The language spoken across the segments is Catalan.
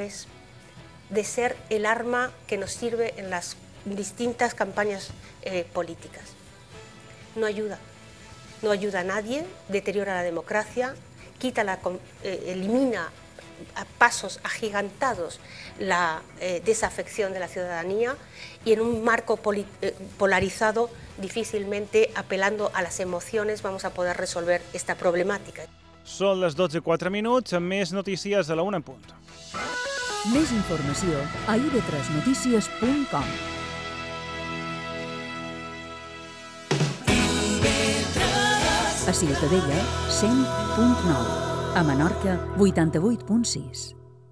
es de ser el arma que nos sirve en las distintas campañas políticas. No ayuda a nadie, deteriora la democracia, elimina a pasos agigantados la desafección de la ciudadanía, y en un marco polarizado difícilmente, apelando a las emociones, vamos a poder resolver esta problemàtica. Són les 12:04, amb més notícies a la 1 en punt. Més informació a ib3notícies.com. A Ciutadella, 100.9. A Menorca, 88.6.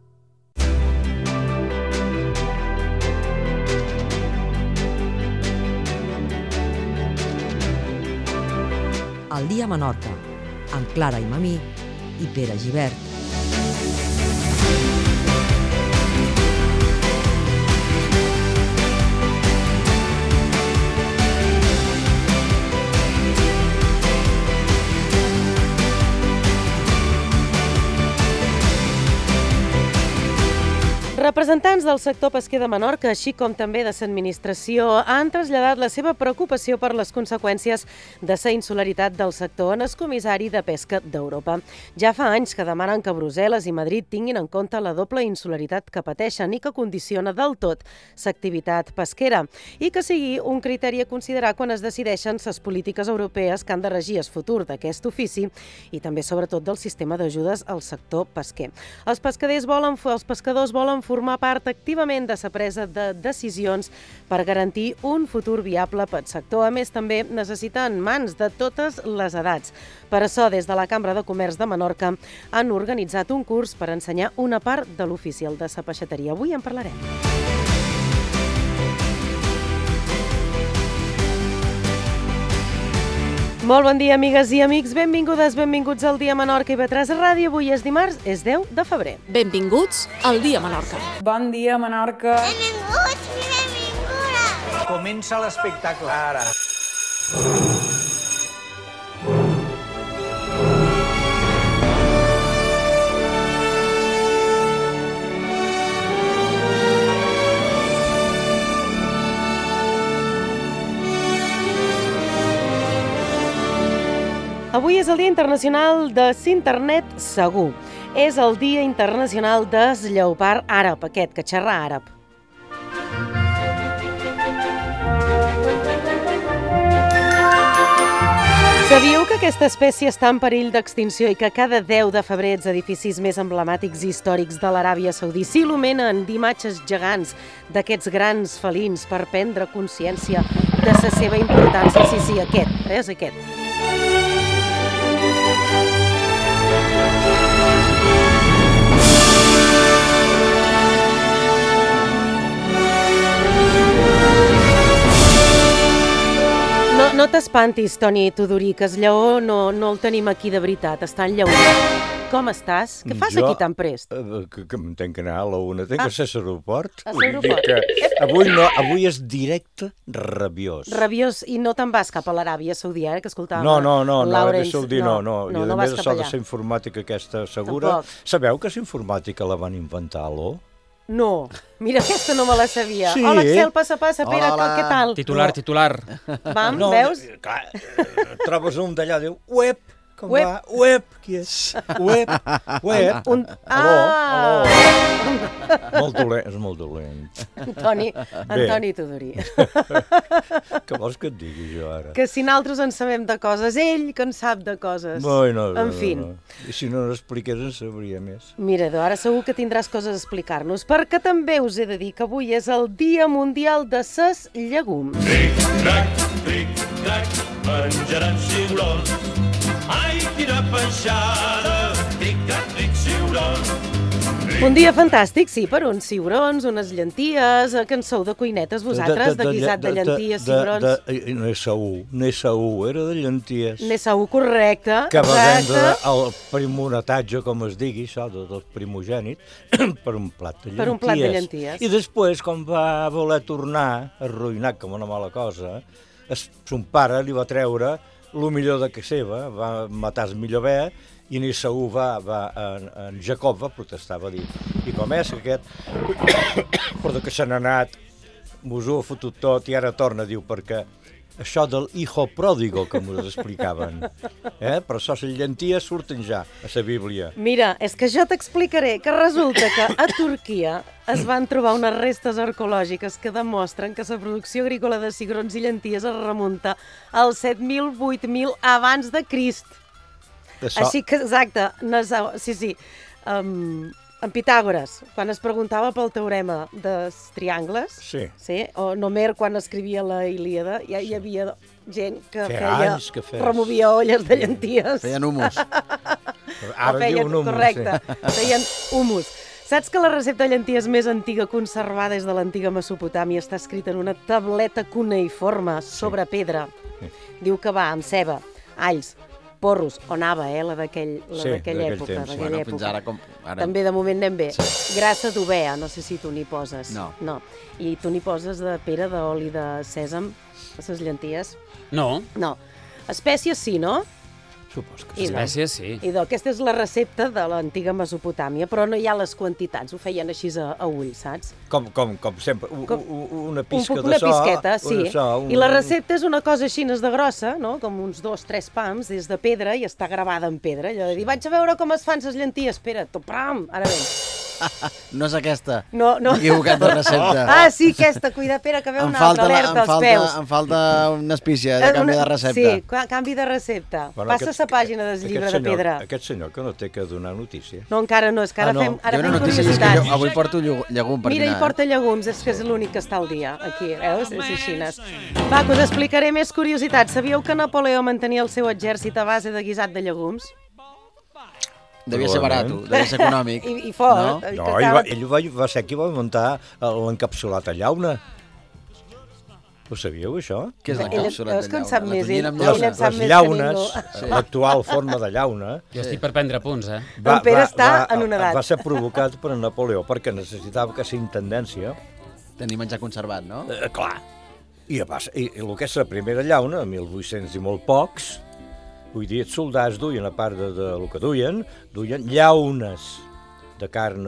El dia a Menorca, amb Clara i Mamí i Pere Gibert. Representants del sector pesquer de Menorca, així com també de l'administració, han traslladat la seva preocupació per les conseqüències de la insolaritat del sector en el Comissari de Pesca d'Europa. Ja fa anys que demanen que Brussel·les i Madrid tinguin en compte la doble insolaritat que pateixen i que condiciona del tot l'activitat pesquera, i que sigui un criteri a considerar quan es decideixen les polítiques europees que han de regir el futur d'aquest ofici i també, sobretot, del sistema d'ajudes al sector pesquer. Els pescadors volen formar part activament de la presa de decisions per garantir un futur viable pel sector. A més, també necessiten mans de totes les edats. Per això, des de la Cambra de Comerç de Menorca han organitzat un curs per ensenyar una part de l'oficial de la peixateria. Avui en parlarem. Molt bon dia, amigues i amics. Benvingudes, benvinguts al Dia Menorca i IB3 Ràdio. Avui és dimarts, és 10 de febrer. Benvinguts al Dia Menorca. Bon dia, Menorca. Benvinguts i benvingudes. Comença l'espectacle, ara. Avui és el Dia Internacional de l'Internet Segur. És el Dia Internacional del Lleopard àrab, aquest, que xerra àrab. Sabíeu que aquesta espècie està en perill d'extinció i que cada 10 de febrer els edificis més emblemàtics i històrics de l'Aràbia Saudí s'il·luminen d'imatges gegants d'aquests grans felins per prendre consciència de la seva importància? Sí, aquest, és aquest. No t'espantis, Toni Tudorí, que el lleó no el tenim aquí de veritat, està enllaunat. Com estàs? Què fas aquí tan prest? Que em tenc que anar a la una, tenc que ser a l'aeroport. A l'aeroport. Avui és directe rabiós. Rabiós, i no te'n vas cap a l'Aràbia Saudí, que escoltàvem. No, l'Aràbia Saudí no. I a més això de la ser informàtica aquesta segura. Tampoc. Sabeu que la informàtica la van inventar a l'O? No, mira, aquesta no me la sabia. Sí. Hola, Excel, passa, Pere, què tal? Titular. Vam, veus? Clar, trobes un d'allà, diu, web, com va? Web, qui és? Web. Aló. És molt dolent. Antoni Tudorí. Què vols que et digui jo ara? Que si nosaltres en sabem de coses, ell que en sap de coses. En fi. I si no n'expliqués en sabria més. Mira, ara segur que tindràs coses a explicar-nos, perquè també us he de dir que avui és el Dia Mundial de ses Llegums. Tic-tac, menjaran ciurons. Ai, quina peixada! Tic-tac, ciurons. Un dia fantàstic, sí, per uns ciurons, unes llenties, que en sou de cuinetes vosaltres, de guisat de llenties, ciurons. N'Esaú, era de llenties. N'Esaú, correcte. Que va vendre el primonetatge, com es digui, això, del primogènit, per un plat de llenties. Per un plat de llenties. I després, quan va voler tornar, arruïnat com una mala cosa, son pare li va treure el millor de casa seva, va matar el millor bé I en Esaú en Jacob va protestar, va dir, i com és que aquest, perdó, que se n'ha anat, mos ho ha fotut tot i ara torna, diu, perquè això del hijo pródigo que mos explicaven, però això les llenties surten ja a la Bíblia. Mira, és que jo t'explicaré que resulta que a Turquia es van trobar unes restes arqueològiques que demostren que la producció agrícola de cigrons i llenties es remunta als 7.000, 8.000 abans de Crist. Així que, exacte, sí. En Pitàgores, quan es preguntava pel teorema dels triangles, sí, o Homer quan escrivia la Ilíada, ja hi havia gent que removia olles de llenties. Feien humus. Ara diuen humus. Correcte, feien humus. Saps que la recepta de llenties més antiga conservada és de l'antiga Mesopotàmia, està escrita en una tableta cuneïforme sobre pedra. Diu que va amb ceba, alls, porros, o anava, la d'aquella època. Fins ara També de moment anem bé. Grassa d'ovea, no sé si tu n'hi poses. No. I tu n'hi poses de pera, d'oli de sèsam, a les llenties? No. No. Espècies sí, no? Supos que sí. Espècies sí. Aquesta és la recepta de l'antiga Mesopotàmia, però no hi ha les quantitats, ho feien així a ull, saps? Com sempre, una pisca una de so. pisqueta, sí. I la recepta és una cosa així de grossa, no? Com uns 2-3 pams, des de pedra, i està gravada en pedra. Allò de dir, vaig a veure com es fan les llenties, espera, topram, ara ven. No és aquesta. No. Equivocat de recepta. Sí, aquesta, cuida, espera, que veu una altra alerta als peus. Em falta una espícia de canvi de recepta. Sí, canvi de recepta. Passa la pàgina del llibre de pedra. Aquest senyor que no té que donar notícia. No, encara no, és que ara fem curiositats. Avui porto llegum per dinar. Mira, hi porta llegums, és que és l'únic que està al dia, aquí, veus? És així. Va, que us explicaré més curiositats. Sabíeu que Napoleó mantenia el seu exèrcit a base de guisat de llegums? Devia ser barat, devia ser econòmic. I fort. No, ell va ser qui va muntar l'encapsulat a llauna. Ho sabíeu, això? Què és l'encapsulat de llauna? Les llaunes, l'actual forma de llauna... Jo estic per prendre punts, En Pere està en una edat. Va ser provocat per Napoleó, perquè necessitava que la intendència... Tenir menjar conservat, no? Clar. I el que és la primera llauna, 1800 i molt pocs, vull dir, els soldats duien, a part del que duien llaunes de carn.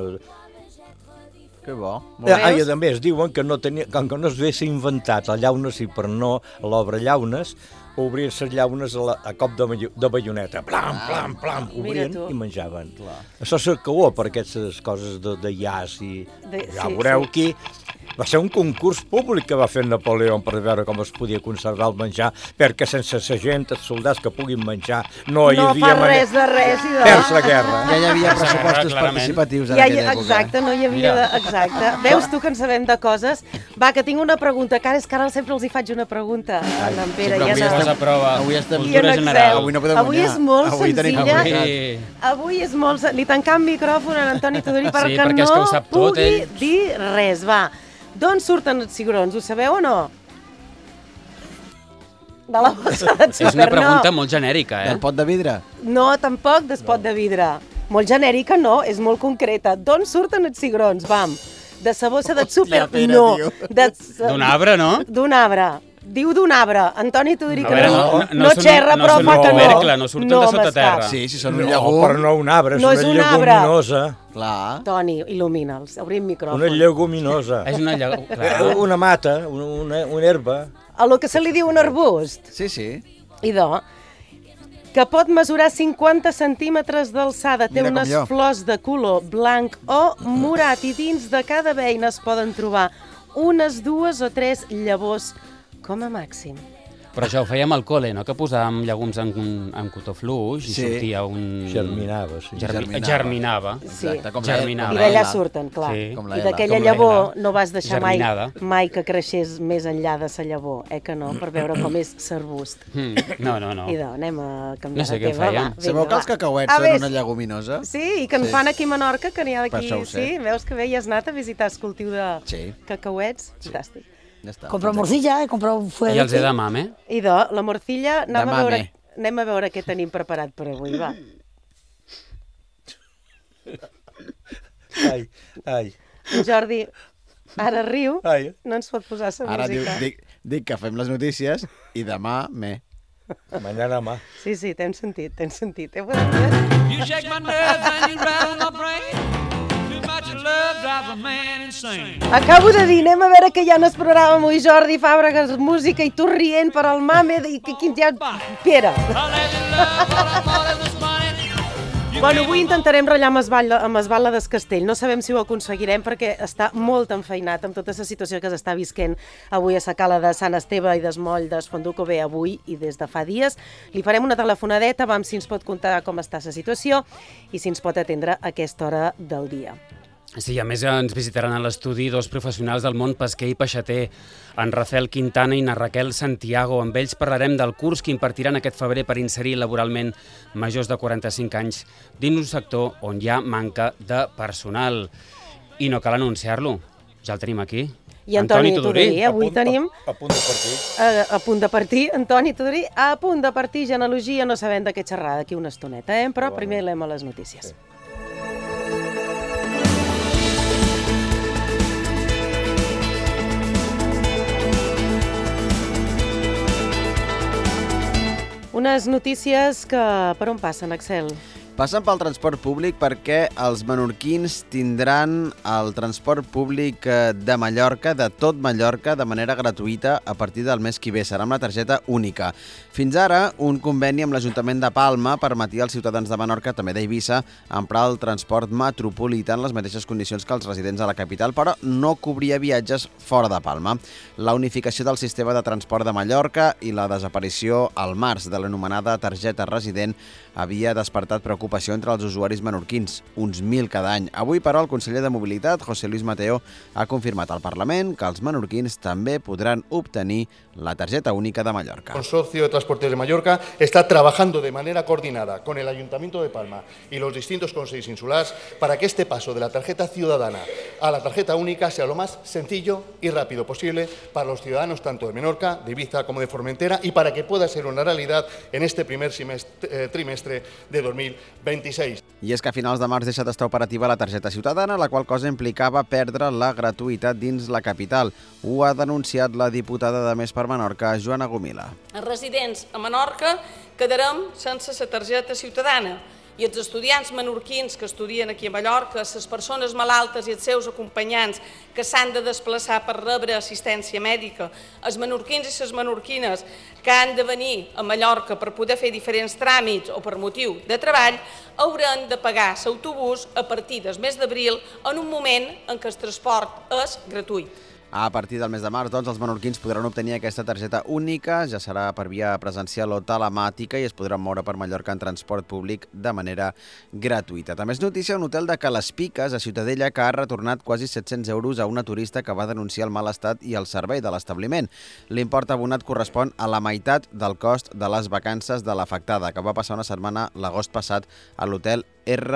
Que bo. I a més diuen que com que no es inventat la llauna, sí, per no l'obra llaunes, obrien les llaunes a cop de baioneta. Plam, plam, plam, obrien i menjaven. Això s'arcaua per aquestes coses de llaç i ja veureu aquí. Va ser un concurs públic que va fer Napoleó per veure com es podia conservar el menjar, perquè sense la gent, els soldats que puguin menjar, no hi havia manera... No fa res. Perds la guerra. Ja hi havia pressupostos participatius en aquella època. Exacte, no hi havia... Exacte. Veus tu que en sabem de coses? Va, que tinc una pregunta, que ara sempre els hi faig una pregunta a en Pere. Avui estem cultura general. Avui no podeu guanyar. Avui és molt senzilla. Avui és molt... Li tancam micròfon a l'Antoni Tudori perquè no pugui dir res. Va. D'on surten els cigrons? Ho sabeu o no? De la bossa de súper, és una pregunta molt genèrica, Del pot de vidre? No, tampoc del pot de vidre. Molt genèrica no, és molt concreta. D'on surten els cigrons? Vam. De la bossa de súper? No. D'un arbre, no? D'un arbre. Diu d'un arbre. Antoni Tudori, que no xerra, però fa que no. No surten de sota terra. Sí, si són un llegum. Però no un arbre, és una lleguminosa. Clar. Toni, il·lumina'ls. Obrim micròfon. Una lleguminosa. És una lleguminosa. Una mata, una herba. A lo que se li diu un arbust. Sí. Idò, que pot mesurar 50 centímetres d'alçada, té unes flors de color blanc o morat i dins de cada beina es poden trobar unes 2 o 3 llavors com a màxim. Però això ho fèiem al col·le, no? Que posàvem llegums en cotó fluix i sortia un... Germinava, sí. Germinava. Sí, germinava. I d'allà surten, clar. Sí. I d'aquella llavor no vas deixar mai que creixés més enllà de sa llavor, que no? Per veure com és l'arbust. No. Idò, anem a canviar de tema. No sé què fèiem. Sabeu que els cacauets són una lleguminosa? Sí, i que en fan aquí a Menorca, que n'hi ha d'aquí. Sí, veus que bé, hi has anat a visitar el cultiu de cacauets? Fantàstic. Compro morcilla, he comprado fuera. I els he de mame? Idò, la morcilla, anem a veure què tenim preparat per avui, va. Ai. Jordi, ara riu, no ens pot posar la música. Ara dic que fem les notícies i demà Mañana más. Sí, t'hem sentit. You shake my nerves and you rattle my brain. Too much love drives a man insane. Acabo de dir, anem a veure què hi ha en el programa amb Jordi Fàbregas, música i tu rient per al mame i quin ja... Pere. Bueno, avui intentarem ratllar amb Esbala des Castell. No sabem si ho aconseguirem perquè està molt enfeinat amb tota la situació que s'està visquent avui a la cala de Sant Esteve i des Moll d'Esfonduco. Bé, avui i des de fa dies. Li farem una telefonadeta, vam si ens pot contar com està la situació i si ens pot atendre a aquesta hora del dia. Sí, a més ens visitaran a l'estudi dos professionals del món pesquer i peixater, en Rafael Quintana i na Raquel Santiago. Amb ells parlarem del curs que impartiran aquest febrer per inserir laboralment majors de 45 anys dins un sector on hi ha manca de personal. I no cal anunciar-lo, ja el tenim aquí. I Antoni Tudorí, avui tenim... A punt de partir. A punt de partir, Antoni Tudorí, a punt de partir, genealogia, no sabem de què xerrar d'aquí una estoneta, però primer anem a les notícies. Sí. Unes notícies que per on passen, Axel? Passen pel transport públic perquè els menorquins tindran el transport públic de Mallorca, de tot Mallorca, de manera gratuïta a partir del mes que ve. Serà amb la targeta única. Fins ara, un conveni amb l'Ajuntament de Palma permetia als ciutadans de Menorca, també d'Eivissa, emprar el transport metropolità en les mateixes condicions que els residents a la capital, però no cobria viatges fora de Palma. La unificació del sistema de transport de Mallorca i la desaparició al març de l'anomenada targeta resident havia despertat preocupació entre els usuaris menorquins, uns 1.000 cada any. Avui, però, el conseller de Mobilitat, José Luis Mateo, ha confirmat al Parlament que els menorquins també podran obtenir la targeta única de Mallorca. El Consorcio de Transportes de Mallorca está trabajando de manera coordinada con el Ayuntamiento de Palma y los distintos consejos insulares para que este paso de la tarjeta ciudadana a la tarjeta única sea lo más sencillo y rápido posible para los ciudadanos tanto de Menorca, de Ibiza como de Formentera y para que pueda ser una realidad en este primer trimestre de 2026. I és que a finals de març deixa d'estar operativa la targeta ciutadana, la qual cosa implicava perdre la gratuïtat dins la capital. Ho ha denunciat la diputada de Més per Menorca, Joana Gomila. Els residents a Menorca quedarem sense la targeta ciutadana i els estudiants menorquins que estudien aquí a Mallorca, les persones malaltes i els seus acompanyants que s'han de desplaçar per rebre assistència mèdica, els menorquins i les menorquines que han de venir a Mallorca per poder fer diferents tràmits o per motiu de treball, hauran de pagar l'autobús a partir del mes d'abril en un moment en què el transport és gratuït. A partir del mes de març, doncs, els menorquins podran obtenir aquesta targeta única, ja serà per via presencial o telemàtica i es podran moure per Mallorca en transport públic de manera gratuïta. També és notícia un hotel de Calespiques, a Ciutadella, que ha retornat quasi 700 euros a una turista que va denunciar el mal estat i el servei de l'establiment. L'import abonat correspon a la meitat del cost de les vacances de l'afectada, que va passar una setmana l'agost passat a l'hotel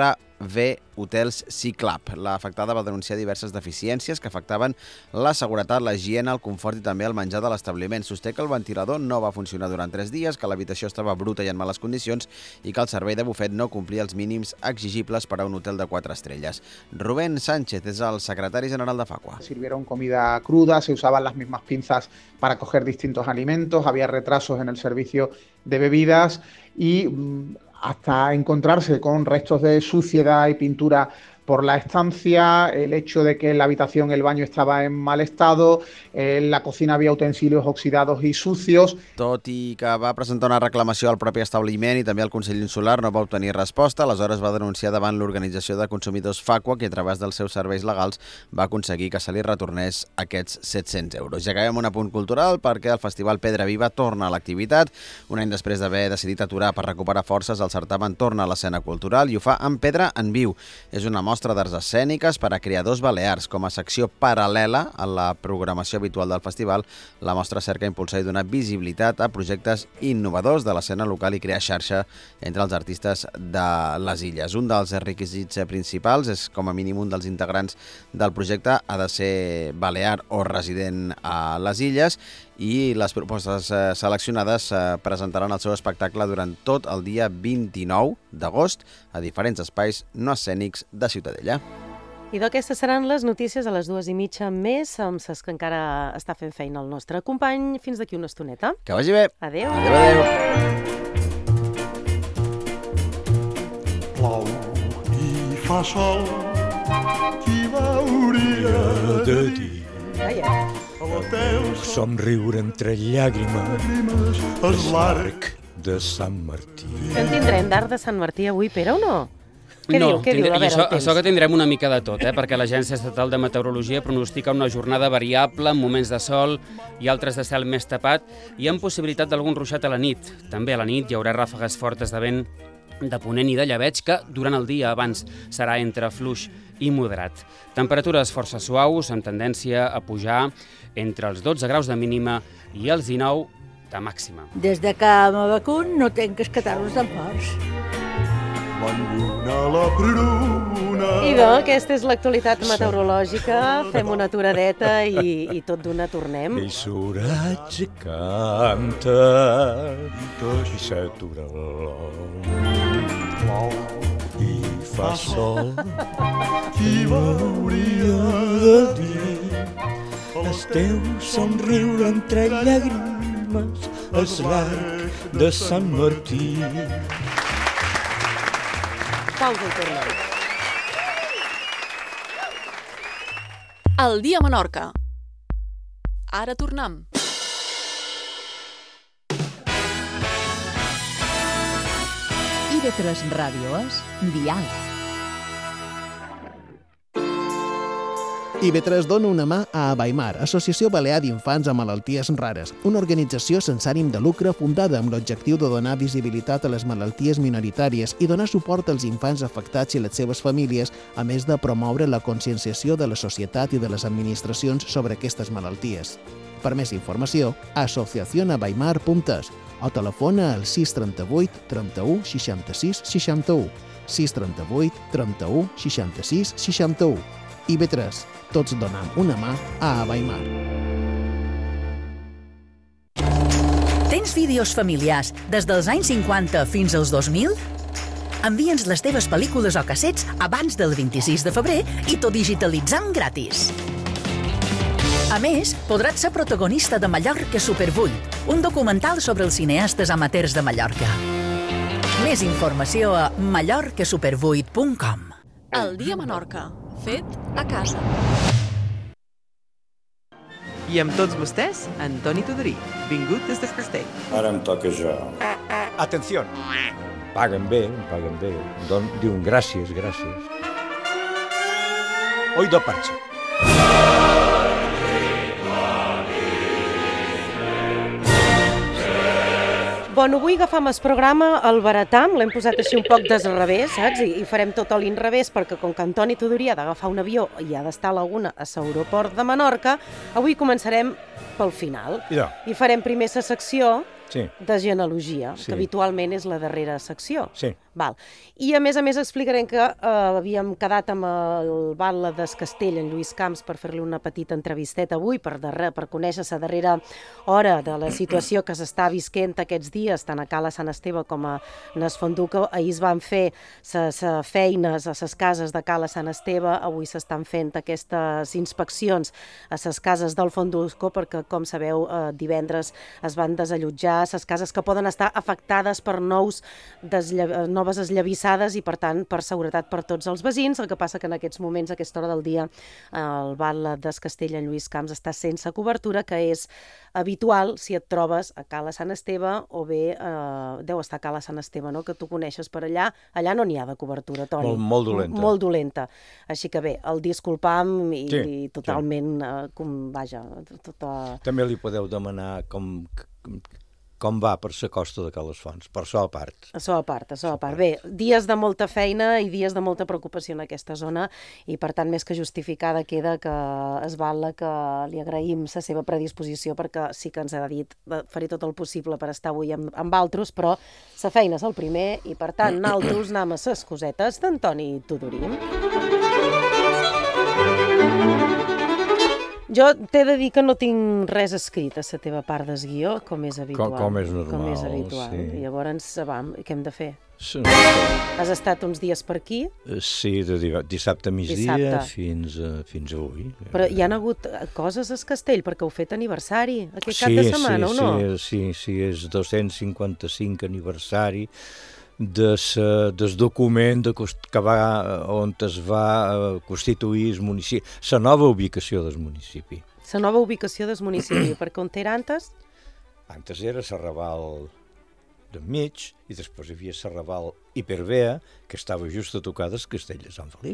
RV Hotels Ciclab. L'afectada va denunciar diverses deficiències que afectaven la seguretat, la higiene, el confort i també el menjar de l'establiment. Sosté que el ventilador no va funcionar durant 3 dies, que l'habitació estava bruta i en males condicions i que el servei de bufet no complia els mínims exigibles per a un hotel de 4 estrelles. Rubén Sánchez és el secretari general de Facua. Sirvieron comida cruda, se usaban las mismas pinzas para coger distintos alimentos, había retrasos en el servicio de bebidas y hasta encontrarse con restos de suciedad y pintura por la estancia, el hecho de que en la habitación el baño estaba en mal estado, en la cocina había utensilios oxidados i sucios. Tot i que va presentar una reclamació al propi establiment i també al Consell Insular no va obtenir resposta, aleshores va denunciar davant l'Organització de Consumidors Facua que a través dels seus serveis legals va aconseguir que se li retornés aquests 700 euros. Ja acabem un apunt cultural perquè el Festival Pedra Viva torna a l'activitat. Un any després d'haver decidit aturar per recuperar forces, el certamen torna a l'escena cultural i ho fa amb Pedra en Viu. És una mostra d'arts escèniques per a creadors balears. Com a secció paral·lela a la programació habitual del festival, la mostra cerca impulsar i donar visibilitat a projectes innovadors de l'escena local i crear xarxa entre els artistes de les illes. Un dels requisits principals és, com a mínim, un dels integrants del projecte ha de ser balear o resident a les illes i les propostes seleccionades presentaran el seu espectacle durant tot el dia 29 d'agost a diferents espais no escènics de Ciutadella. I d'aquestes seran les notícies a les 2:30 més, amb ses que encara està fent feina el nostre company fins d'aquí una estoneta. Que vagi bé. Adéu. Adéu. Plou i fa sol, qui m'hauria de dir? Somriure entre llàgrimes és l'arc de Sant Martí. Que en tindrem d'arc de Sant Martí avui, Pere, o no? Què diu? A veure, això que tindrem una mica de tot, perquè l'Agència Estatal de Meteorologia pronostica una jornada variable amb moments de sol i altres de cel més tapat i amb possibilitat d'algun ruixat a la nit. També a la nit hi haurà ràfegues fortes de vent de ponent i de llebeig que durant el dia abans serà entre fluix i moderat. Temperatures força suaus amb tendència a pujar entre els 12 graus de mínima i els 19 de màxima. Des de que me vacun no tenc que escatar-los tan forts. Idò, aquesta és l'actualitat meteorològica. Fem una aturadeta i tot d'una tornem. I s'oratge canta i s'atura l'om. I fa sol, qui m'hauria de dir? El teu somriure entre llàgrimes és l'arc de Sant Martí. Pausa i tornem. El dia a Menorca. Ara tornem. IB3 Ràdio és Diàleg. IB3 dona una mà a Abaimar, Associació Balear d'Infants amb Malalties Rares, una organització sense ànim de lucre fundada amb l'objectiu de donar visibilitat a les malalties minoritàries i donar suport als infants afectats i les seves famílies, a més de promoure la conscienciació de la societat i de les administracions sobre aquestes malalties. Per més informació, asociacionabaimar.es o telefona al 638 31 66 61, 638 31 66 61. IB3, tots donem una mà a Abaimar. Tens vídeos familiars des dels anys 50 fins als 2000? Envia'ns les teves pel·lícules o cassets abans del 26 de febrer i tot digitalitzant gratis. A més, podràs ser protagonista de Mallorca Super 8, un documental sobre els cineastes amateurs de Mallorca. Més informació a mallorcasuper8.com. El dia a Menorca. Fet a casa. I amb tots vostès, Antoni Tudorí. Vingut des de Castell. Ara em toca jo. Atenció. Paguen bé. Diuen gràcies. Oi de parxa. Bueno, avui agafam el programa al Baratam, l'hem posat així un poc desrevés, saps? I farem tot a l'inrevés perquè com que Antoni Tudorí ha d'agafar un avió i ha d'estar a l'Aguna a l'aeroport de Menorca, avui començarem pel final. I farem primer la secció de genealogia, que habitualment és la darrera secció. Val. I a més explicarem que havíem quedat amb el batlle del Castell, en Lluís Camps, per fer-li una petita entrevisteta avui, per conèixer la darrera hora de la situació que s'està visquent aquests dies, tant a Cala Sant Esteve com a Nes Fonduca. Ahir es van fer les feines a les cases de Cala Sant Esteve, avui s'estan fent aquestes inspeccions a les cases del Fonduco, perquè, com sabeu, divendres es van desallotjar les cases que poden estar afectades per noves esllavissades i, per tant, per seguretat per tots els veïns. El que passa que en aquests moments, a aquesta hora del dia, el batlle del Castell, en Lluís Camps, està sense cobertura, que és habitual si et trobes a Cala Sant Esteve o bé deu estar a Cala Sant Esteve, no? Que tu coneixes per allà. Allà no n'hi ha de cobertura, Toni. Molt dolenta. Molt dolenta. Així que bé, el disculpam i totalment, vaja... També li podeu demanar com va per la costa de Cales Fonts, per això a part. Això a part. Bé, dies de molta feina i dies de molta preocupació en aquesta zona i, per tant, més que justificada queda que es batlle que li agraïm la seva predisposició perquè sí que ens ha dit faré tot el possible per estar avui amb altres, però la feina és el primer i, per tant, nosaltres anem a les cosetes d'Antoni Tudorí. Jo t'he de dir que no tinc res escrit a la teva part del guió, com és habitual. Com és normal, sí. I llavors, què hem de fer? Sí. Has estat uns dies per aquí? Sí, de dissabte a migdia fins avui. Però hi ha hagut coses al castell, perquè heu fet aniversari aquest cap de setmana, o no? Sí, és 255 aniversari del document on es va constituir el municipi, la nova ubicació del municipi. La nova ubicació del municipi, perquè on era antes? Antes era Serraval d'enmig i després hi havia Serraval Hiperbea, que estava just a tocar del castell de Sant Felip.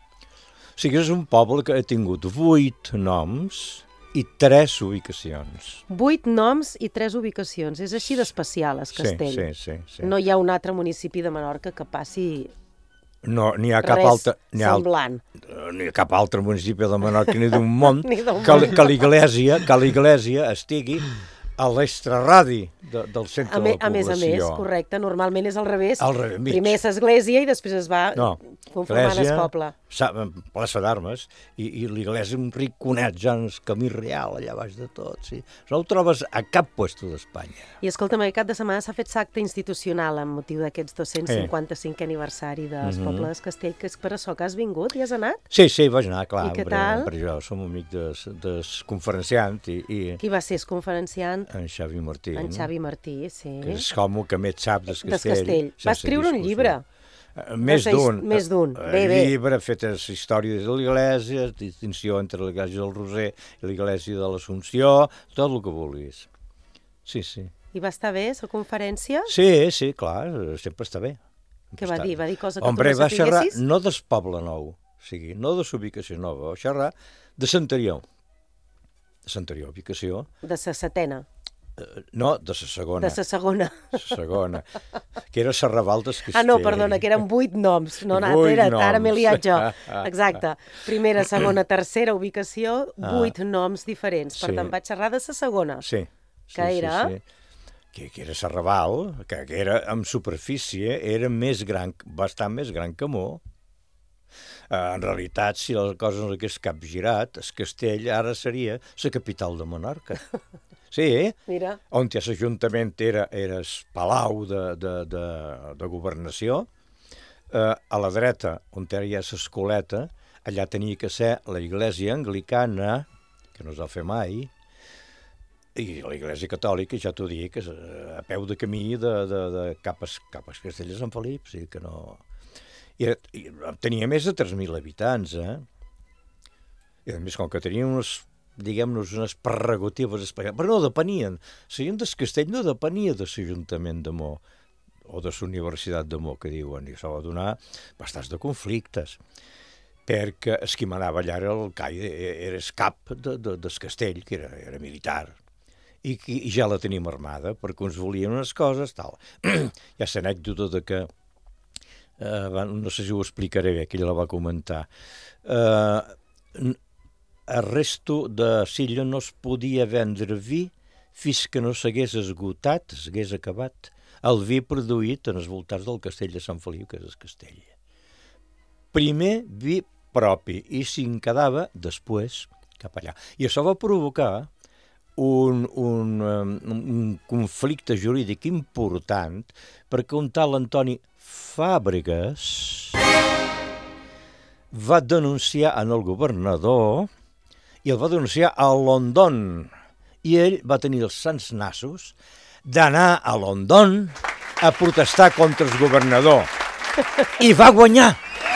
O sigui, és un poble que ha tingut 8 noms i 3 ubicacions. 8 noms i 3 ubicacions. És així d'especial, el castell. Sí. No hi ha un altre municipi de Menorca que passi no, n'hi ha cap altre, semblant. N'hi ha cap altre municipi de Menorca ni d'un món que l'Iglésia estigui a l'extraradi del centre de la població. A més, correcte. Normalment és al revés. Al revés. Primer és l'església i després es va conformant el poble. Plaça d'Armes, i l'església un riconet, ja en el camí real, allà baix de tot. Sí. No ho trobes a cap puesto d'Espanya. I escolta'm, aquest cap de setmana s'ha fet l'acte institucional amb motiu d'aquests 255 aniversari del poble del Castell, que és per això que has vingut i has anat? Sí, vaig anar, clar. I què tal? Per jo som amic del conferenciant. Qui va ser el conferenciant? En Xavi Martí. En Xavi Martí, sí. Que és com que més sap del Castell. Va escriure un llibre. Més d'un. Bé. Llibre fet a la història de l'Església, distinció entre l'Església del Roser i l'Església de l'Assumpció, tot el que vulguis. Sí. I va estar bé, la conferència? Sí, clar, sempre està bé. Què va dir? Va dir cosa que tu no sapiguessis? Va xerrar no del poble nou, o sigui, no de l'ubicació nova, va xerrar de l'anterior. De l'anterior ubicació. De la setena. No, de la segona. De la segona. La segona, que era Serraval del Castell. No, perdona, que eren 8 noms. No, ara m'he liat jo. Exacte. Primera, segona, tercera ubicació, 8 noms diferents. Per tant, vaig xerrar de la segona. Sí. Que era? Que era Serraval, que era en superfície, era més gran, bastant més gran que Mó. En realitat, si la cosa no hagués capgirat, el castell ara seria la capital de Menorca. Sí, mira. On l'Ajuntament era el palau de governació. A la dreta, on hi ha l'escoleta, allà tenia que ser l'església anglicana, que no es va fer mai, i l'església catòlica, ja t'ho dic, a peu de camí cap al castell de Sant Felip, sí que no... I tenia més de 3.000 habitants, I a més, com que tenia unes prerrogatives especials, però no depenien. La gent del castell no depenia de l'Ajuntament de Mó o de la Universitat de Mó, que diuen, i això va donar bastants de conflictes, perquè el qui manava allà era el caire, era el cap del castell, que era militar, i ja la tenim armada, perquè uns volien unes coses, tal. Hi ha l'anècdota de que, no sé si ho explicaré bé, que ella la va comentar, el resto de l'illa no es podia vendre vi fins que no s'hagués esgotat, s'hagués acabat, el vi produït en els voltants del castell de Sant Feliu, que és el castell. Primer vi propi, i si en quedava, després, cap allà. I això va provocar un conflicte jurídic important, perquè un tal Antoni Fàbregas va denunciar en el governador i el va denunciar a London. I ell va tenir els sants nassos d'anar a London a protestar contra el governador. I va guanyar.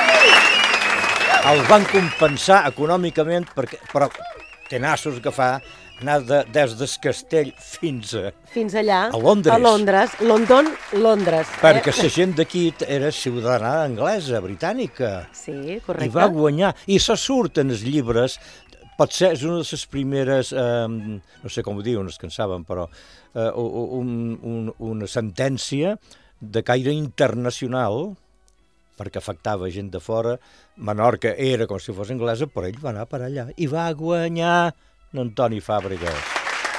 El van compensar econòmicament, però té nassos que fa anar des del castell fins allà, a Londres. A Londres. Perquè la gent d'aquí era ciutadana anglesa, britànica. Sí, correcte. I va guanyar. I això surt en els llibres. Potser és una de les primeres, no sé com ho diuen, es cansaven, però una sentència de caire internacional, perquè afectava gent de fora. Menorca era com si fos anglesa, però ell va anar per allà i va guanyar Antoni Fàbregas.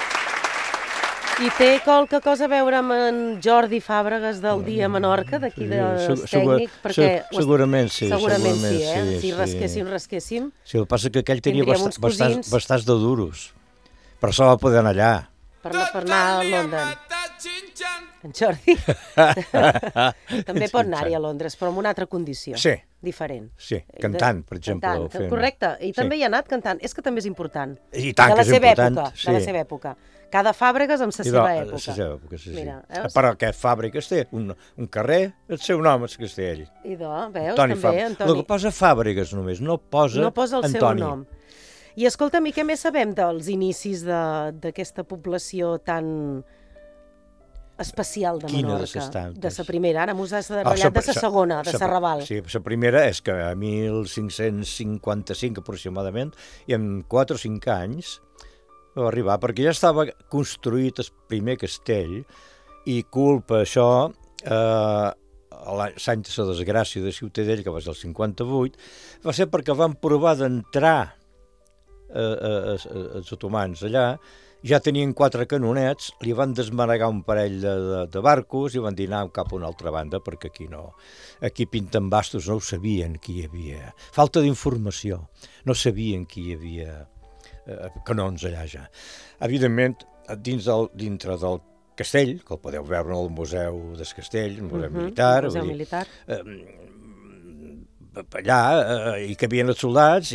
I té qualque cosa a veure amb en Jordi Fàbregas del Dia Menorca, d'aquí del tècnic? Segurament sí. Segurament sí, si rasquéssim. Sí, el que passa que aquell tenia bastants de duros, però això va poder anar allà. Per anar a London. En Jordi també pot anar-hi a Londres, però amb una altra condició. Sí. Diferent. Sí, cantant, per exemple. Cantant, correcte. I també hi ha anat cantant. És que també és important. I tant que és important. De la seva època. Cada Fàbregas amb la seva època. La seva època, sí. Mira, però què Fàbregas té? Un carrer, el seu nom és Castell. Idò, veus, Antoni també, Antoni. El que posa Fàbregas només, no posa el Antoni. seu nom. I escolta'm, i què més sabem dels inicis d'aquesta població tan especial de Menorca? De la primera, ara m'ho has ratllat de la segona, de la Raval. Sí, la primera és que a 1555 aproximadament, i en 4 o 5 anys va arribar, perquè ja estava construït el primer castell, i culpa això l'any de la desgràcia de Ciutadella, que va ser el 58, va ser perquè van provar d'entrar els otomans allà, ja tenien 4 canonets, li van desmanegar un parell de barcos i van dir anar cap a una altra banda, perquè aquí pinten bastos, no ho sabien qui hi havia. Falta d'informació, no sabien qui hi havia canons allà ja. Evidentment, dintre del castell, que el podeu veure al Museu del Castell, el Museu Militar, allà hi cabien els soldats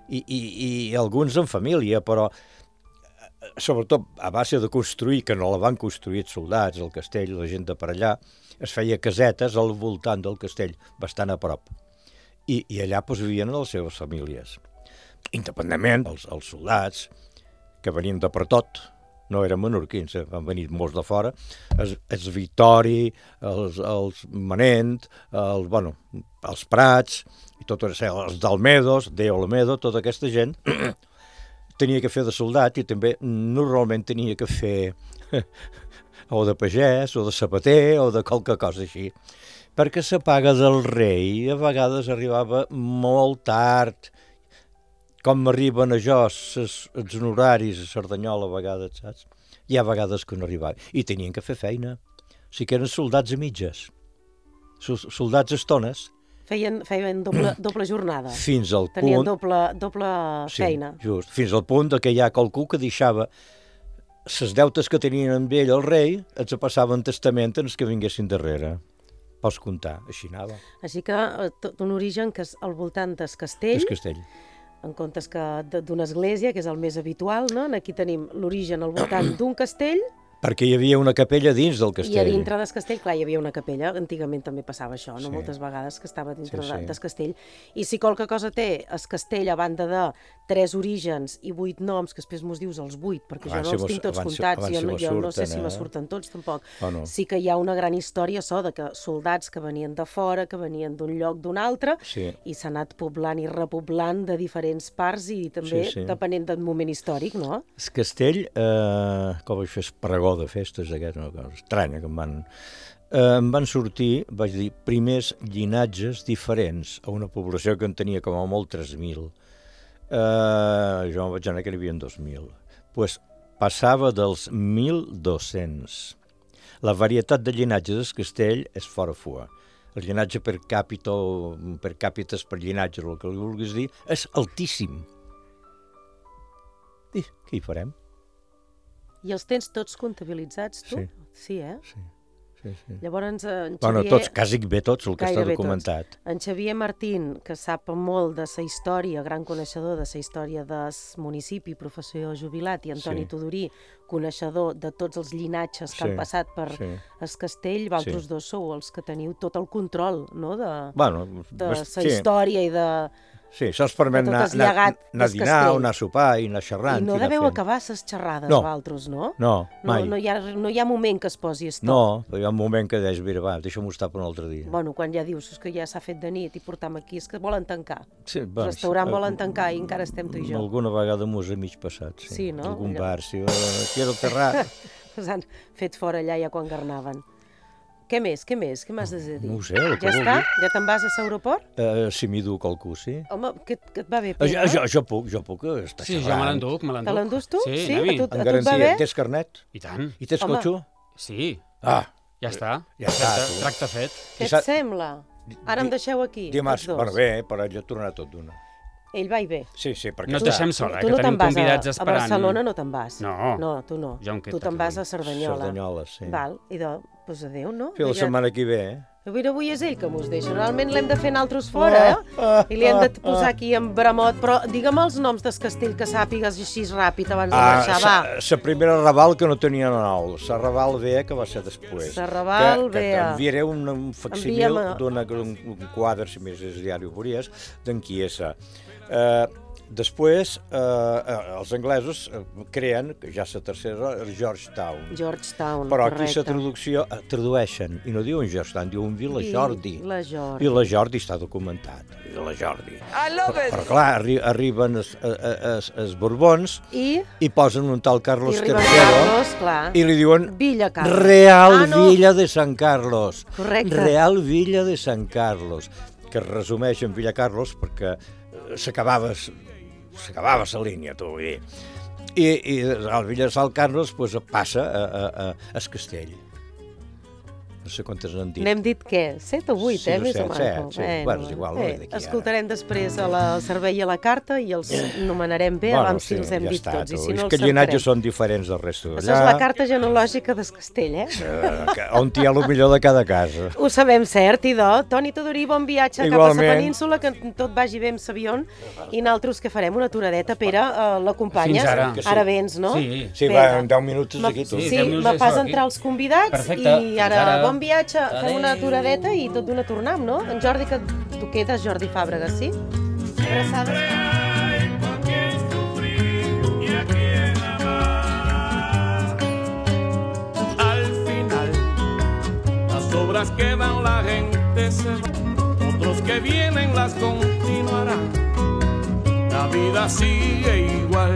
i alguns en família, però sobretot a base de construir, que no la van construir els soldats, el castell, la gent de per allà, es feia casetes al voltant del castell, bastant a prop. I allà vivien les seves famílies. Independentment, els soldats, que venien de per tot, no eren menorquins, van venir molts de fora, els Vitori, els Manent, els Prats, i tot els d'Almedos, d'Olmedo, tota aquesta gent tenia que fer de soldat i també normalment tenia que fer o de pagès, o de sabater, o de qualque cosa així. Perquè la paga del rei a vegades arribava molt tard, com arriben a els honoraris a Cerdanyola a vegades, saps? Hi ha vegades que no arribaven. I tenien que fer feina. O sigui que eren soldats a mitges, soldats a estones. Feien doble jornada. Fins al punt... Tenien doble feina. Sí, just. Fins al punt que hi ha qualcú que deixava les deutes que tenien amb ell el rei, els passaven testament als que vinguessin darrere. Pots comptar, així anava. Així que tot un origen que és al voltant del castell. El castell. En comptes que d'una església, que és el més habitual, no? Aquí tenim l'origen al voltant d'un castell. Perquè hi havia una capella dins del castell. I a dintre del castell, clar, hi havia una capella. Antigament també passava això, no? Moltes vegades que estava dintre del castell. I si qualque cosa té el castell, a banda de 3 orígens i 8 noms, que després mos dius els 8, perquè jo no els tinc tots comptats, jo no sé si me surten tots tampoc. Sí que hi ha una gran història, de que soldats que venien de fora, que venien d'un lloc d'un altre, i s'ha anat poblant i repoblant de diferents parts i també depenent del moment històric, no? El castell, com vaig fer el pregó de festes, aquesta cosa estranya que em van sortir, vaig dir, primers llinatges diferents a una població que en tenia com a molt 3.000. Jo em vaig anar que n'hi havia 2.000. Doncs passava dels 1.200. La varietat de llinatges del castell és fora fua. El llinatge per càpites per llinatge, el que vulguis dir, és altíssim. I què hi farem? I els tens tots comptabilitzats, tu? Sí, Sí. Llavors, en Xavier... Bueno, tots, quasi bé tots, el que està documentat. En Xavier Martín, que sap molt de la història, gran coneixedor de la història del municipi, professor jubilat, i Antoni Tudurí, coneixedor de tots els llinatges que han passat per el castell, vosaltres dos sou els que teniu tot el control, no?, de la història i de... Sí, això es permet anar a dinar, anar a sopar i anar xerrant. I no deveu acabar les xerrades, vosaltres, no? No, mai. No hi ha moment que es posi stop. No, hi ha un moment que deies, mira, va, deixa'm-ho estar per un altre dia. Bueno, quan ja dius que ja s'ha fet de nit i portam aquí, és que volen tancar. Sí, el restaurant volen tancar i encara estem tu i jo. Alguna vegada m'ho he mig passat, sí. Sí, no? Algun bar, sí, quiero terrar. S'han fet fora allà ja quan garnaven. Què més? Què m'has de dir? No ho sé, el que ja està? Ja te'n vas a l'aeroport? Si m'hi duc qualcú, sí. Home, que et va bé, Pere? Jo puc estar xerrant. Sí, jo me l'enduc. Te l'endús tu? Sí, a tu et va bé? Tens carnet? I tant. I tens cotxe? Sí. Ah. Ja està. Tracte fet. Què et sembla? Ara em deixeu aquí, Dimarts, bueno, bé, però ja tornarà tot d'una. Ell va i ve. Sí, perquè no et deixem sola, tu que no tenim te'n vas convidats a esperant. Barcelona no te'n vas. No, tu no. Jo em quedo. Tu te'n vas a Cerdanyola. Cerdanyola, sí. Val, i doncs adéu, no? Fins la setmana que ve, Avui és ell que mos deixa. Normalment l'hem de fer naltros fora, I li hem de posar aquí en bramot. Però digue'm els noms del castell que sàpigues així ràpid abans de marxar, va. La primera Raval que no tenia nom. La Raval Vea que va ser després. La Raval Vea. Que t'enviaré un facsimil d'un quadre, si més és diari ho veuries, d'en Chiesa. Després, els anglesos creen, que ja és la tercera, Georgetown. Però aquí la traducció tradueixen, i no diuen Georgetown, diuen Vila Jordi. Vila Jordi està documentat. Vila Jordi. Però clar, arriben els Borbons i posen un tal Carlos III i li diuen Real Villa de San Carlos. Real Villa de San Carlos, que es resumeix en Villa Carlos perquè s'acabava la línia, t'ho vull dir. I el Villa de Sant Carlos passa al castell. No sé quantes n'han dit. N'hem dit què? 7 o 8, més o menys. Bueno, és igual. Escoltarem després el servei a la carta i els nomenarem bé abans si els hem dit tots. I si no, els que llinatges són diferents del resto d'allà. Això és la carta genològica del castell, On hi ha el millor de cada casa. Ho sabem cert, idò. Toni Tudurí, bon viatge cap a la península, que tot vagi bé amb l'avió. I nosaltres què farem? Una aturadeta, Pere, l'acompanyes? Ara vens, no? Sí, va, en 10 minuts aquí. Sí, me fas entrar els convidats i ara bon viatge, fem una aturadeta i tot d'una tornam, no? En Jordi, que tu quedes, Jordi Fàbrega, sí? Abraçades. Al final, las obras quedan, la gente se va, otros que vienen las continuarán, la vida sigue igual.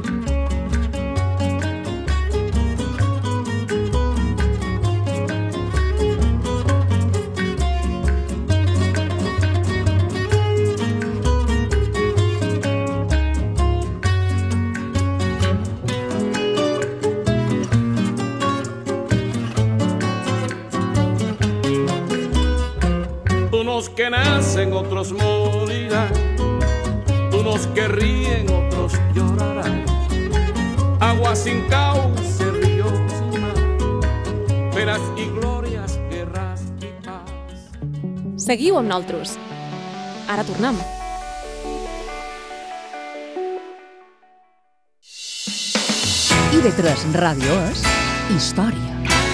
Unos que nacen, otros morirán, unos que ríen, otros llorarán, agua sin cauce, ríos sin mar, penas i glòries, guerres i paz. Seguiu amb nosaltres. Ara tornem. IB3 Ràdio és història.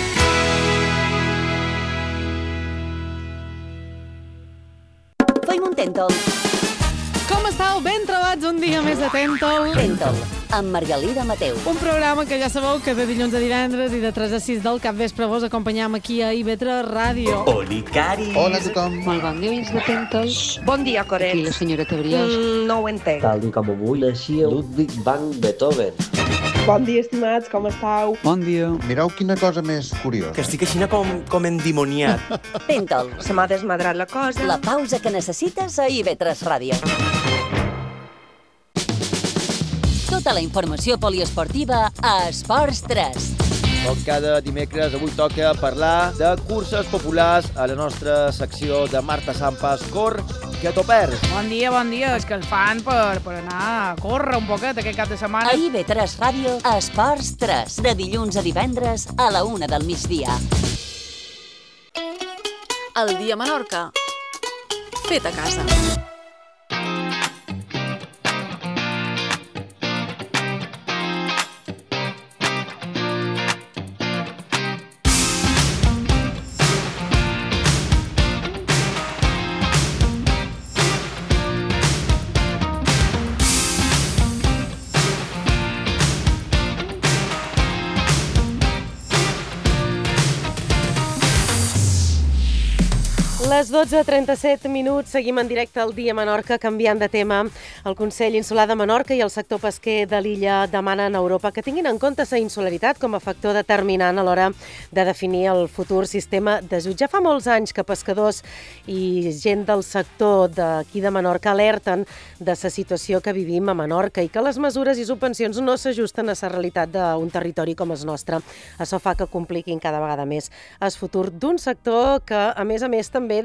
Feim un Tèntol. Com estàu? Ben trobats un dia més de Tèntol. Tèntol, amb Margalida Mateu. Un programa que ja sabeu que de dilluns a divendres i de 3 a 6 del capvespre vos acompanyam aquí a IB3 Ràdio. Oli, Cari. Hola a tothom. Molt bon dia, de Tèntol. Bon dia, Coret. Aquí la senyora Tabriós. No ho entenc. Tal com avui naixia Ludwig van Beethoven. Bon dia, estimats, com estàu? Bon dia. Mireu quina cosa més curiosa. Que estic així com endimoniat. Tèntol. Se m'ha desmadrat la cosa. La pausa que necessites a IB3 Ràdio. Tota la informació poliesportiva a Esports 3. Com cada dimecres, avui toca parlar de curses populars a la nostra secció de Marta Sampas, Cor, que t'ho perds. Bon dia, és que el fan per anar a córrer un poquet aquest cap de setmana. A IB3 Ràdio, Esports 3, de dilluns a divendres a la 1 del migdia. El dia a Menorca. Fet a casa. Les 12:37, seguim en directe al Dia Menorca, canviant de tema. El Consell Insular de Menorca i el sector pesquer de l'illa demanen a Europa que tinguin en compte la insularitat com a factor determinant a l'hora de definir el futur sistema d'ajut. Ja fa molts anys que pescadors i gent del sector d'aquí de Menorca alerten de la situació que vivim a Menorca i que les mesures i subvencions no s'ajusten a la realitat d'un territori com el nostre. Això fa que compliquin cada vegada més el futur d'un sector que, a més, també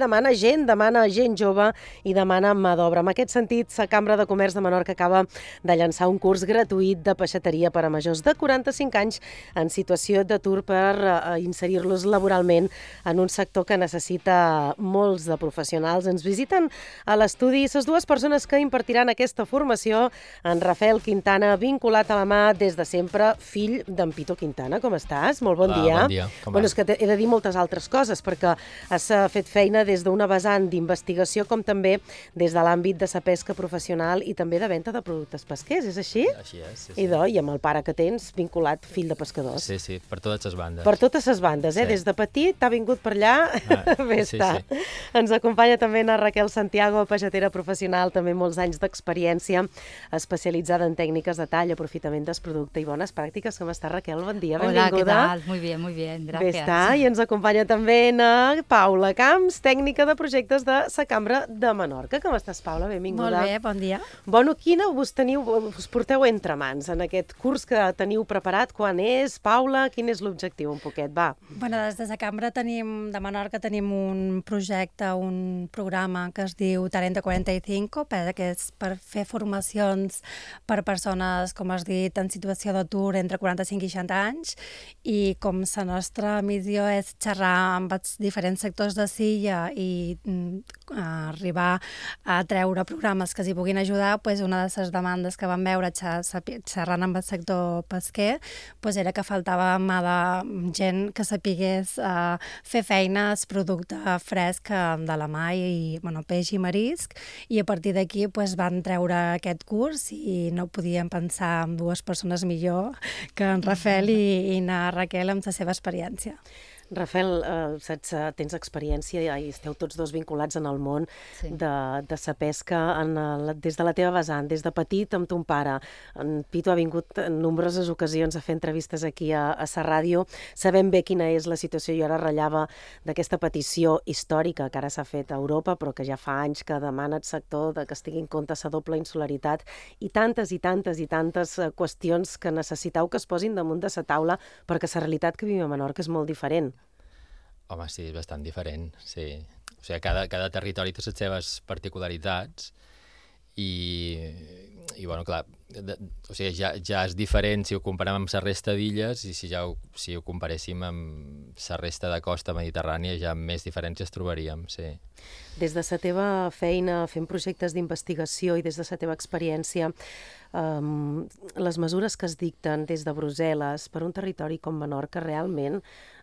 demana gent jove i demana mà d'obra. En aquest sentit, la Cambra de Comerç de Menorca acaba de llançar un curs gratuït de peixateria per a majors de 45 anys en situació d'atur per inserir-los laboralment en un sector que necessita molts de professionals. Ens visiten a l'estudi les dues persones que impartiran aquesta formació. En Rafael Quintana, vinculat a la mà des de sempre, fill d'en Pito Quintana. Com estàs? Molt bon dia. Bon dia. És que he de dir moltes altres coses, perquè has fet feina des d'una vessant d'investigació com també des de l'àmbit de la pesca professional i també de venda de productes pesquers, és així? Així és, sí. I amb el pare que tens, vinculat, fill de pescadors. Sí, per totes les bandes. Per totes les bandes, sí. Des de petit t'ha vingut per allà, bé està. Sí. Ens acompanya també na Raquel Santiago, peixatera professional, també molts anys d'experiència, especialitzada en tècniques de tall, aprofitament del producte i bones pràctiques. Com està, Raquel? Bon dia, benvinguda. Hola, ¿qué tal? Muy bien, gracias. Bé està, i ens acompanya també na Paula Camps, tècnica de projectes de la Cambra de Menorca. Com estàs, Paula? Benvinguda. Molt bé, bon dia. Bueno, quina us porteu entre mans en aquest curs que teniu preparat? Quan és? Paula, quin és l'objectiu un poquet? Va. Bueno, des de la Cambra de Menorca tenim un projecte, un programa que es diu Talento 45, que és per fer formacions per persones, com has dit, en situació d'atur entre 45 i 60 anys, i com la nostra missió és xerrar amb els diferents sectors de Silla i arribar a treure programes que s'hi puguin ajudar, una de les demandes que vam veure xerrant amb el sector pesquer era que faltava mà de gent que sapigués fer feines, producte fresc de la mar i peix i marisc, i a partir d'aquí van treure aquest curs i no podíem pensar en dues persones millor que en Rafael i na Raquel amb la seva experiència. Rafael, tens experiència i esteu tots dos vinculats en el món de la pesca des de la teva vessant, des de petit amb ton pare. En Pito ha vingut en nombroses ocasions a fer entrevistes aquí a la ràdio. Sabem bé quina és la situació. Jo ara ratllava d'aquesta petició històrica que ara s'ha fet a Europa, però que ja fa anys que demana el sector que es tingui en compte la doble insularitat i tantes qüestions que necessiteu que es posin damunt de la taula, perquè la realitat que vivim a Menorca és molt diferent. Home, sí, és bastant diferent, sí. O sigui, cada territori té les seves particularitats i bueno, clar, ja és diferent si ho comparem amb la resta d'illes i si ho comparéssim amb la resta de costa mediterrània ja més diferències trobaríem, sí. Des de la teva feina fent projectes d'investigació i des de la teva experiència, les mesures que es dicten des de Brussel·les per un territori com Menorca realment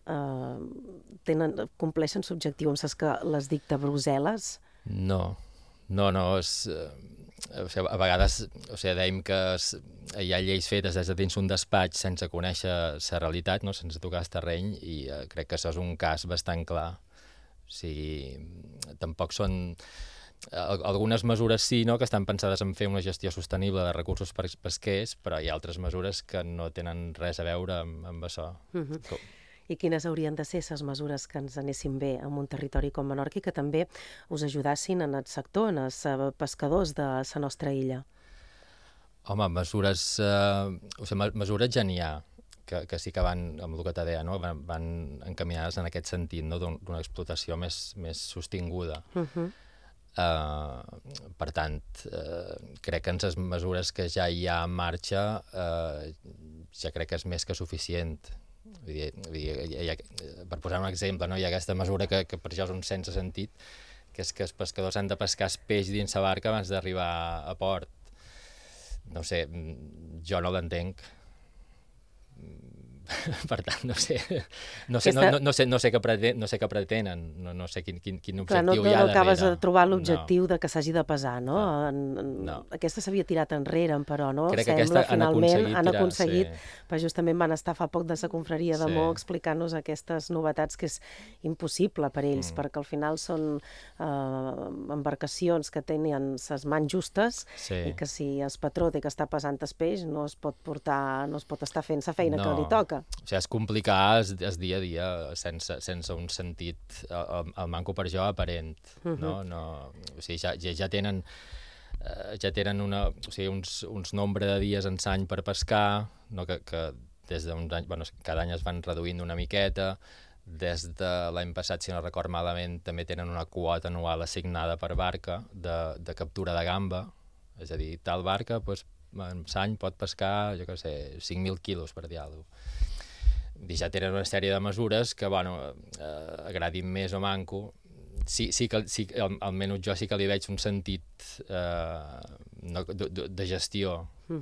compleixen l'objectiu amb les que les dicta Brussel·les? No, a vegades dèiem que hi ha lleis fetes des de dins un despatx sense conèixer la realitat, sense tocar el terreny, i crec que això és un cas bastant clar. O sigui, tampoc són... Algunes mesures sí, que estan pensades en fer una gestió sostenible de recursos pesquers, però hi ha altres mesures que no tenen res a veure amb això. I quines haurien de ser les mesures que ens anessin bé en un territori com Menorca i que també us ajudassin en el sector, en els pescadors de la nostra illa? Home, mesures ja n'hi ha, que sí que van, amb el que t'ha dit, van encaminades en aquest sentit, d'una explotació més sostinguda. Per tant, crec que en les mesures que ja hi ha en marxa ja crec que és més que suficient. Per posar un exemple, hi ha aquesta mesura que per això és un sense sentit, que és que els pescadors han de pescar el peix dins la barca abans d'arribar a port. No sé, jo no l'entenc. Per tant, no sé què pretenen, no sé quin objectiu hi ha darrere. No acabes de trobar l'objectiu de que s'hagi de pesar, no? Aquesta s'havia tirat enrere, però, no? Crec que aquesta han aconseguit, però justament van estar fa poc de la confraria de Mo explicant-nos aquestes novetats que és impossible per ells, perquè al final són embarcacions que tenen les mans justes i que si el patró té que estar pesant el peix no es pot estar fent la feina que li toca. O sigui, és complicar el dia a dia sense un sentit, el manco per jo aparent, no? O sigui, ja tenen uns nombre de dies en l'any per pescar, que des d'uns anys, cada any es van reduint una miqueta, des de l'any passat, si no record malament, també tenen una quota anual assignada per barca de captura de gamba, és a dir, tal barca en l'any pot pescar, jo què sé, 5.000 quilos, per dir alguna cosa. I ja tenen una sèrie de mesures que, agradin més o manco. Sí, almenys jo sí que li veig un sentit de gestió.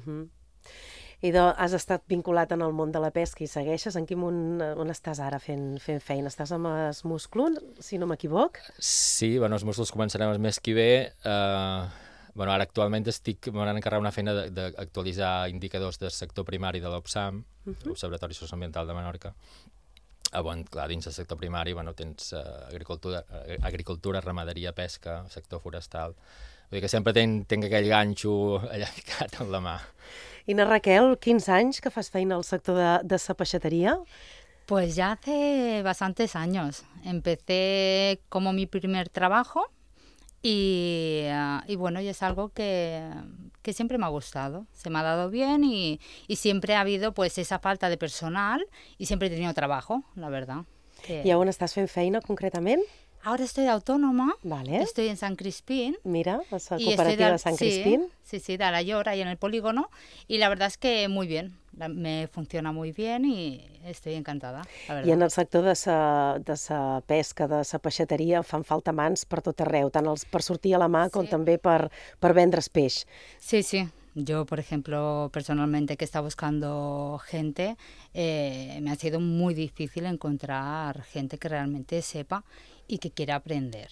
I has estat vinculat en el món de la pesca i segueixes? En quin món on estàs ara fent feina? Estàs amb els musclos, si no m'equivoc? Sí, els musclos començarem el mes que ve. Ara actualment m'han encarregat una feina d'actualitzar indicadors del sector primari de l'OPSAM, l'Observatori Socioambiental de Menorca. Clar, dins del sector primari tens agricultura, ramaderia, pesca, sector forestal. Vull dir que sempre tenc aquell ganxo allà ficat en la mà. I na Raquel, quins anys que fas feina al sector de la peixateria? Pues ya hace bastantes años. Empecé como mi primer trabajo y es algo que siempre me ha gustado. Se me ha dado bien y siempre ha habido pues esa falta de personal y siempre he tenido trabajo, la verdad. I on estàs fent feina concretament? Ahora estoy autónoma, vale. Estoy en San Crispín. Mira, la cooperativa de San Crispín. Sí, de Alayor, ahí en el polígono. Y la verdad es que muy bien, me funciona muy bien y estoy encantada, la verdad. I en el sector de la pesca, de la peixateria, fan falta mans per tot arreu, tant per sortir a la mà com també per vendre's peix. Sí. Yo, por ejemplo, personalmente que está buscando gente, me ha sido muy difícil encontrar gente que realmente sepa i que quiera aprender.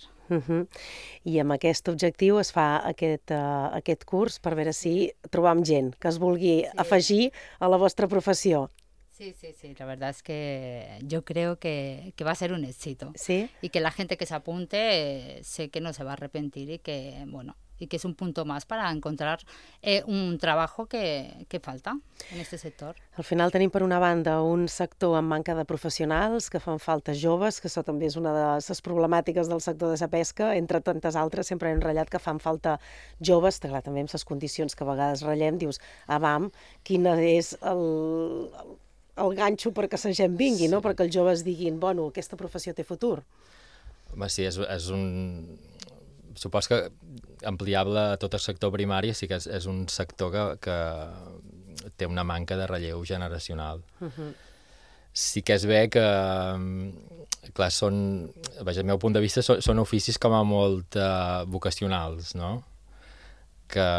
I amb aquest objectiu es fa aquest curs per veure si trobam gent que es vulgui afegir a la vostra professió. Sí, la verdad es que yo creo que va a ser un éxito. ¿Sí? Y que la gente que se apunte sé que no se va a arrepentir y que es un punto más para encontrar un trabajo que falta en este sector. Al final tenim per una banda un sector amb manca de professionals, que fan falta joves, que això també és una de les problemàtiques del sector de la pesca, entre tantes altres sempre hem ratllat que fan falta joves, clar, també amb les condicions que a vegades ratllem, dius, quin és el ganxo perquè la gent vingui, no? Perquè els joves diguin, aquesta professió té futur. Sí, és un... Supos que ampliable a tot el sector primari, sí que és un sector que té una manca de relleu generacional. Sí que es ve que, clar, al meu punt de vista, són oficis com a molt vocacionals, no? Que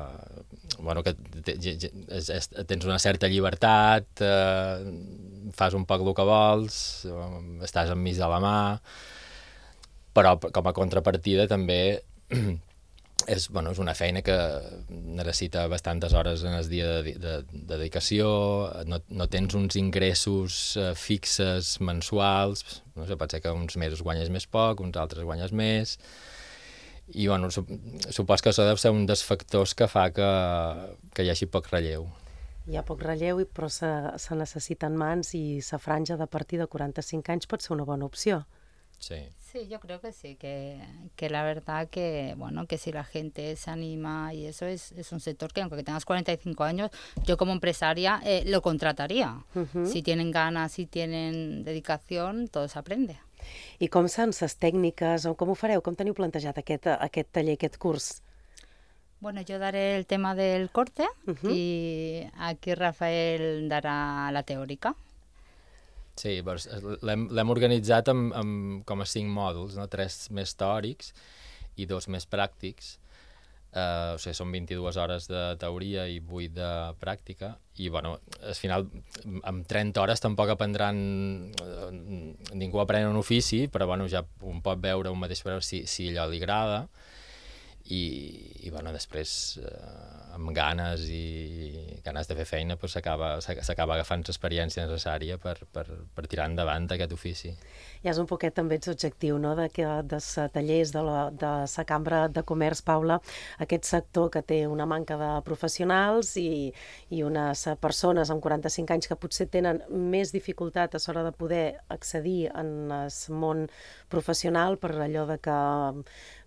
tens una certa llibertat, fas un poc el que vols, estàs amb mig a la mà, però com a contrapartida també és una feina que necessita bastantes hores en el dia de dedicació, no tens uns ingressos fixes mensuals, no sé, pot ser que uns mesos guanyes més poc, uns altres guanyes més, i supos que això deu ser un dels factors que fa que hi hagi poc relleu. Hi ha poc relleu, però se necessiten mans i la franja de partir de 45 anys pot ser una bona opció. Sí, yo creo que sí, que la verdad que si la gente se anima y eso es un sector que aunque tengas 45 años, yo como empresaria lo contrataría. Si tienen ganas, si tienen dedicación, todo se aprende. I com són les tècniques, o com ho fareu? Com teniu plantejat aquest taller, aquest curs? Bueno, yo daré el tema del corte y aquí Rafael dará la teórica. Sí, l'hem organitzat com a 5 mòduls, 3 més teòrics i 2 més pràctics. O sigui, són 22 hores de teoria i 8 de pràctica. I, al final, amb 30 hores tampoc aprendran... Ningú aprèn un ofici, però, ja un pot veure un mateix si allò li agrada. I després, amb ganes de fer feina, s'acaba agafant l'experiència necessària per tirar endavant aquest ofici. Ja és un poquet també l'objectiu, no?, de tallers de la Cambra de Comerç, Paula, aquest sector que té una manca de professionals i unes persones amb 45 anys que potser tenen més dificultat a l'hora de poder accedir en el món professional per allò de que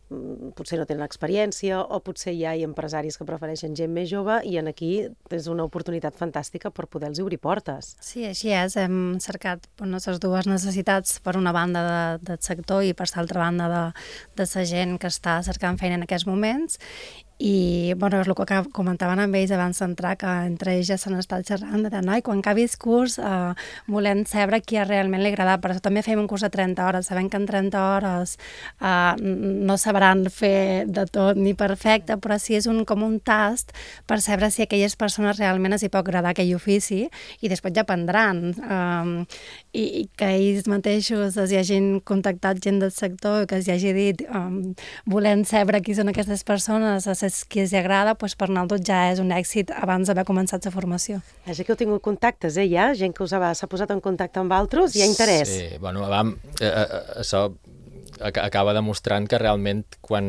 potser no tenen experiència o potser ja hi ha empresaris que prefereixen gent més jove i aquí és una oportunitat fantàstica per poder-los obrir portes. Sí, així és. Hem cercat les dues necessitats, per una banda del sector i per l'altra banda de la gent que està cercant feina en aquests moments. I és el que comentaven amb ells abans d'entrar, que entre ells ja s'han estat xerrant de dir, quan acabi el curs volem saber qui realment li agrada. Per això també fem un curs de 30 hores, sabem que en 30 hores no sabran fer de tot ni perfecte, però sí és com un tast per saber si a aquelles persones realment els hi pot agradar aquell ofici i després ja aprendran. I que ells mateixos els hi hagin contactat gent del sector, que els hi hagi dit volem saber qui són aquestes persones, qui els agrada, per nosaltres ja és un èxit abans d'haver començat la formació. Vaja que heu tingut contactes, ja? Gent que s'ha posat en contacte amb altres, hi ha interès. Sí, això acaba demostrant que realment quan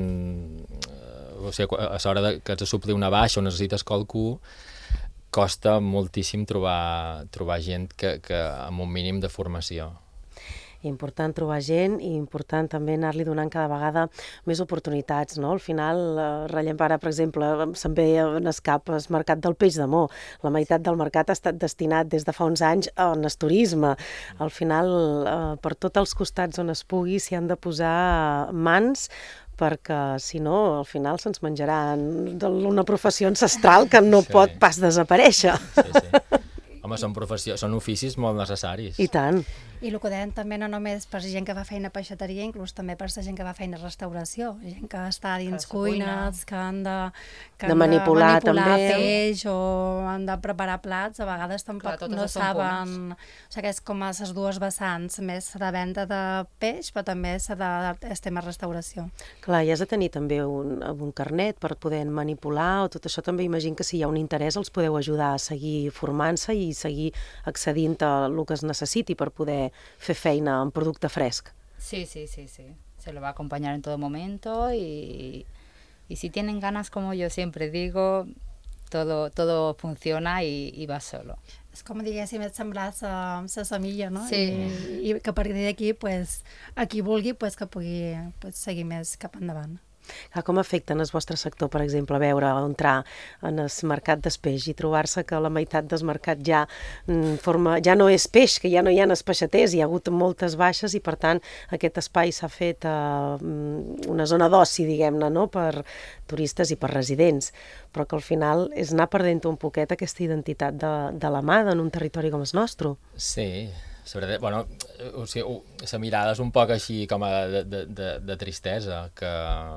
a l'hora que has de suplir una baixa o necessites qualcú, costa moltíssim trobar gent que amb un mínim de formació. Important trobar gent i important també anar-li donant cada vegada més oportunitats, no? Al final, rellem ara, per exemple, se'n ve en escap el mercat del peix d'amor. La meitat del mercat ha estat destinat des de fa uns anys en el turisme. Al final, per tots els costats on es pugui, s'hi han de posar mans perquè, si no, al final se'ns menjarà una professió ancestral que no pot pas desaparèixer. Sí. Home, són oficis molt necessaris. I tant. I el que dèiem també no només per gent que fa feina a peixateria, inclús també per gent que fa feina a restauració, gent que està dins cuines, que han de manipular peix o han de preparar plats, a vegades tampoc no saben. O sigui que és com a les dues vessants, més de venda de peix, però també el tema restauració. Clar, i has de tenir també un carnet per poder manipular, o tot això també imagino que si hi ha un interès els podeu ajudar a seguir formant-se i seguir accedint a el que es necessiti per poder fer feina en producte fresc. Sí. Se lo va a acompañar en todo momento y si tienen ganas, como yo siempre digo, todo funciona y va solo. És com diguéssim, et semblar la semilla, no? Sí. I que a partir d'aquí, a qui vulgui, que pugui seguir més cap endavant. Com afecta en el vostre sector, per exemple, veure entrar en el mercat del peix i trobar-se que la meitat del mercat ja no és peix, que ja no hi ha els peixaters, hi ha hagut moltes baixes i, per tant, aquest espai s'ha fet una zona d'oci, diguem-ne, no? Per turistes i per residents, però que al final és anar perdent un poquet aquesta identitat de la mà en un territori com el nostre. Sí, sobretot, la mirada és un poc així com de tristesa, que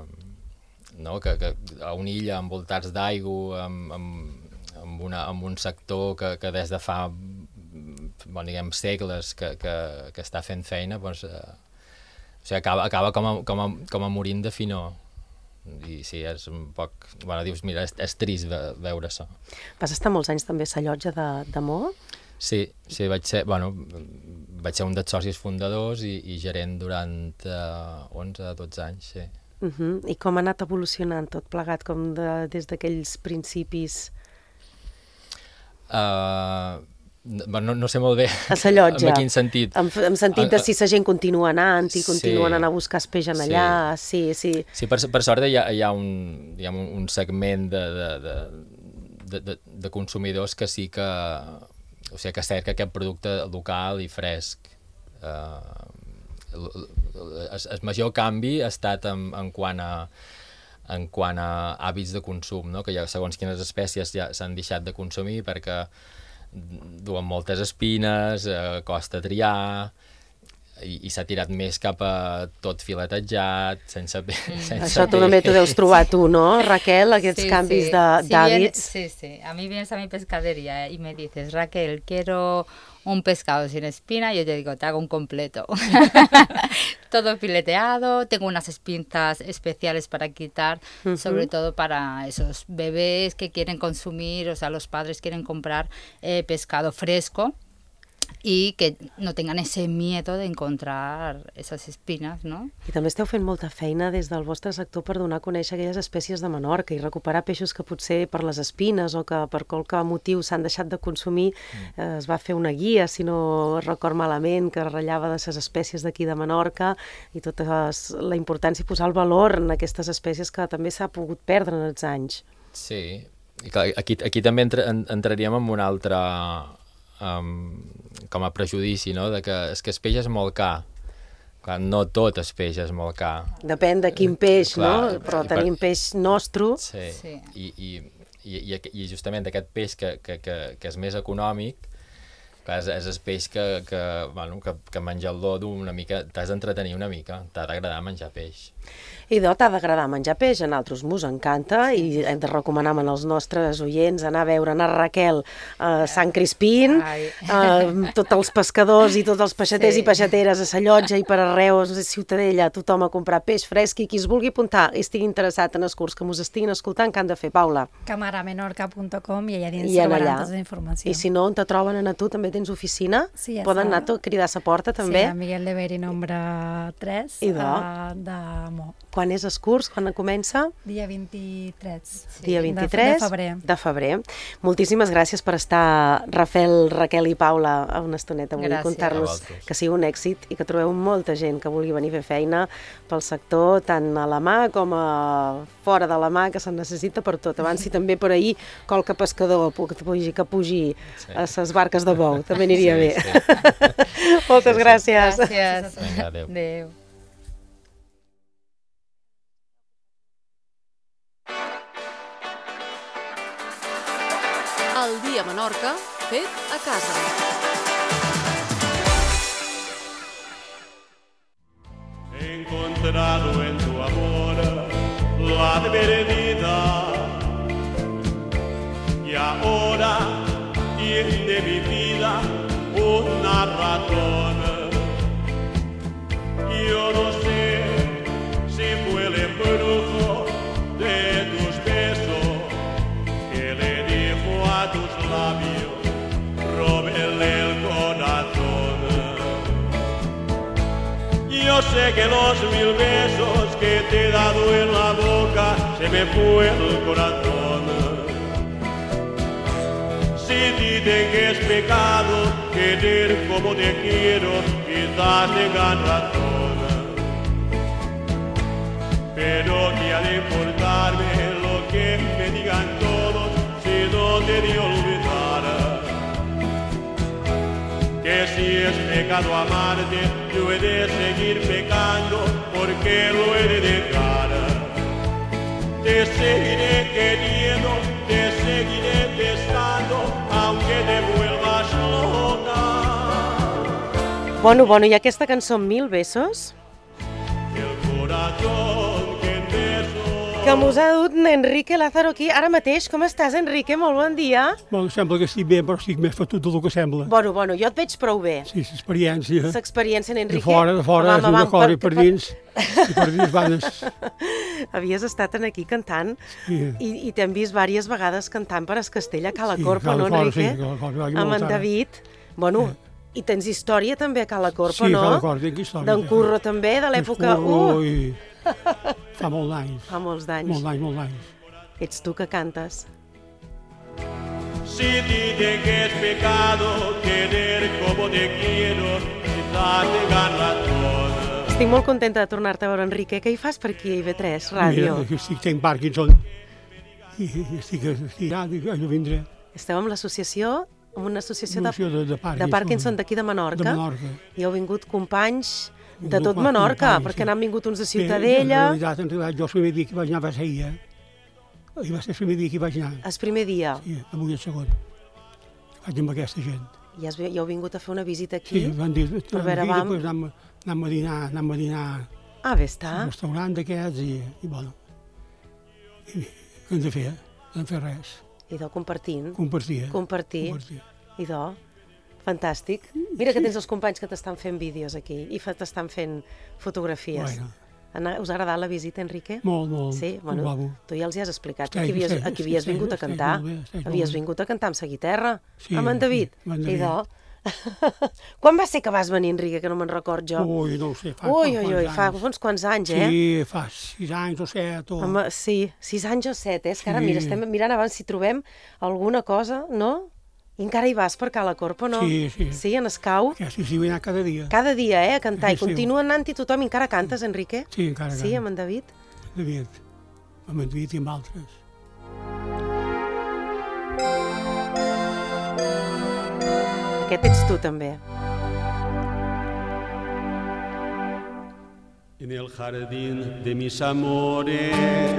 a una illa envoltats d'aigua, amb un sector que des de fa segles que està fent feina, acaba com a morint de finor. I sí, és un poc... dius, mira, és trist veure això. Vas estar molts anys també a la llotja de Moa? Sí, vaig ser un dels socis fundadors i gerent durant 11-12 anys, sí. I com ha anat evolucionant tot plegat, com des d'aquells principis? No sé molt bé a la llotja. En quin sentit. En sentit de si la gent continua anant i continuen anant a buscar el peix allà. Sí, per sort hi ha un segment de consumidors que sí que... O sigui, que cerca aquest producte local i fresc. El major canvi ha estat en quant a hàbits de consum, no? Que ja segons quines espècies ja s'han deixat de consumir perquè duen moltes espines, costa triar, i s'ha tirat més cap a tot filetejat, sense Això tu també t'ho deus trobar tu, ¿no, Raquel? Aquests canvis d'hàbits. Sí. A mí vienes a mi pescadería y me dices, Raquel, quiero un pescado sin espina, yo te digo, te hago un completo. Todo fileteado, tengo unas pinzas especiales para quitar, sobre todo para esos bebés que quieren consumir, o sea, los padres quieren comprar pescado fresco, y que no tengan ese miedo de encontrar esas espinas, ¿no? I també esteu fent molta feina des del vostre sector per donar a conèixer aquelles espècies de Menorca i recuperar peixos que potser per les espines o que per qualque motiu s'han deixat de consumir. Es va fer una guia, si no record malament, que ratllava de les espècies d'aquí de Menorca i tota la importància i posar el valor en aquestes espècies que també s'ha pogut perdre en els anys. Sí, i clar, aquí també entraríem en un altre com a prejudici, no? De que és que el peix és molt car. Clar, no tot el peix és molt car. Depèn de quin peix, no? Però tenim peix nostre. Sí. I justament aquest peix que és més econòmic, clar, és el peix que menja el lodo una mica, t'has d'entretenir una mica, t'ha d'agradar menjar peix. I t'ha d'agradar menjar peix, a nosaltres mos encanta i hem de recomanar als nostres oients anar a veure a Raquel a Sant Crispín, tots els pescadors i tots els peixaters i peixateres a la llotja i per arreu, a Ciutadella, tothom a comprar peix fresc i qui es vulgui apuntar i estigui interessat en els curs que mos estiguin escoltant, que han de fer, Paula? camaramenorca.com i allà dins trobaran tota la informació. I si no, on te troben a tu, també tens oficina? Sí, poden anar a cridar a la porta també? Sí, a Miguel de Beri, nombre 3, de Mo. Quan és el curs? Quan comença? Dia 23. Dia 23 de febrer. De febrer. Moltíssimes gràcies per estar, Rafael, Raquel i Paula, a una estoneta avui, contar-nos que sigui un èxit i que trobeu molta gent que vulgui venir a fer feina pel sector, tant a la mà com a fora de la mà, que se'n necessita per tot. Abans, si també per ahir qualque pescador que pugi a les barques de bou, també aniria bé. Moltes gràcies. Gràcies. Adéu. El dia a Menorca, fet a casa. He encontrado en tu amor la verdad y ahora tiene mi vida una razón. Yo no sé si fue el embrujo de tus besos que le dijo a tus labios, róbenle el corazón. Yo sé que los 1000 besos que te he dado en la boca se me fue el corazón. Si dicen que es pecado querer como te quiero, quizás tengan razón. Pero ¿qué ha de importarme lo que me digan todos si no te de olvidar? Que si es pecado amarte, yo he de seguir pecando porque lo he de dejar. Te seguiré queriendo, te seguiré besando, aunque te vuelvas loca. Bueno, i aquesta cançó 1000 besos? El corazón que mos ha dut Enrique Lázaro aquí ara mateix. Com estàs, Enrique? Molt bon dia. Bueno, sembla que estic bé, però estic més fotut del que sembla. Bueno, jo et veig prou bé. Sí, l'experiència. L'experiència, en Enrique. De fora, és una cosa, i per dins vanes. Havies estat aquí cantant i t'hem vist diverses vegades cantant per es Castell a Cala Corpa, no, Enrique? Sí, amb en David. Bueno, i tens història també a Cala Corpa, no? Sí, Cala Corpa, tinc història. D'en Curro també, de l'època... Fa molts anys. Fa molts d'anys. Molts anys. Ets tu que cantes. Si dicen que es pecado querer como te quiero, quizás tengan razón. Estic molt contenta de tornar-te a veure, Enrique. Què hi fas per aquí a IB3 Ràdio? Mira, estic Parkinson. I estic a vindre. Esteu amb l'associació, amb una associació de Parkinson d'aquí de Menorca. I heu vingut companys de tot Menorca, perquè n'han vingut uns de Ciutadella. En realitat, jo el primer dia que vaig anar va ser ahir, I va ser el primer dia que vaig anar. El primer dia? Sí, avui el segon. Vaig amb aquesta gent. I heu vingut a fer una visita aquí? Sí, van dir, per veure, després anem a dinar Ah, bé està. Un restaurant d'aquests i bueno, què hem de fer? No hem de fer res. I compartint. Compartir. I fantàstic. Mira que tens els companys que t'estan fent vídeos aquí i t'estan fent fotografies. Bueno. Us ha agradat la visita, Enrique? Molt. Sí? Bueno, tu ja els hi has explicat que aquí havies vingut a cantar. Havies vingut a cantar amb la guitarra, amb en David. Quan va ser que vas venir, Enrique, que no me'n record jo? Ui, no ho sé, fa uns quants anys, eh? Sí, fa 6 anys o 7. Home, sí, 6 anys o 7, és que ara, mira, estem mirant abans si trobem alguna cosa, no? I encara hi vas per Cala Corpo, no? Sí. Sí, en Escau? Sí, vull anar cada dia. Cada dia, a cantar. I continua anant-hi tothom. I encara cantes, Enrique? Sí, encara canto. Sí, amb en David? Amb en David i amb altres. Aquest ets tu, també. En el jardín de mis amores,